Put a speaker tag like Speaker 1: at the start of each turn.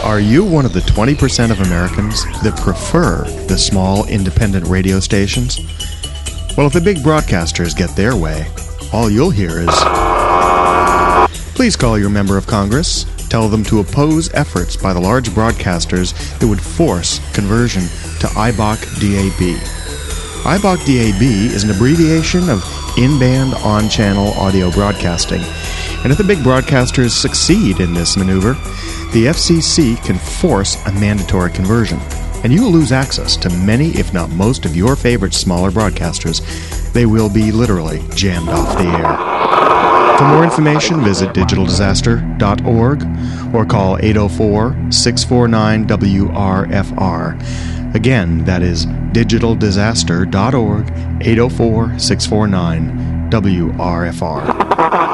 Speaker 1: Are you one of the 20% of Americans that prefer the small independent radio stations? Well, if the big broadcasters get their way, all you'll hear is, please call your member of Congress. Tell them to oppose efforts by the large broadcasters that would force conversion to IBOC DAB. IBOC DAB is an abbreviation of in-band, on-channel audio broadcasting. And if the big broadcasters succeed in this maneuver, the FCC can force a mandatory conversion. And you will lose access to many, if not most, of your favorite smaller broadcasters. They will be literally jammed off the air. For more information, visit digitaldisaster.org or call 804-649-WRFR. Again, that is digitaldisaster.org, 804-649-WRFR.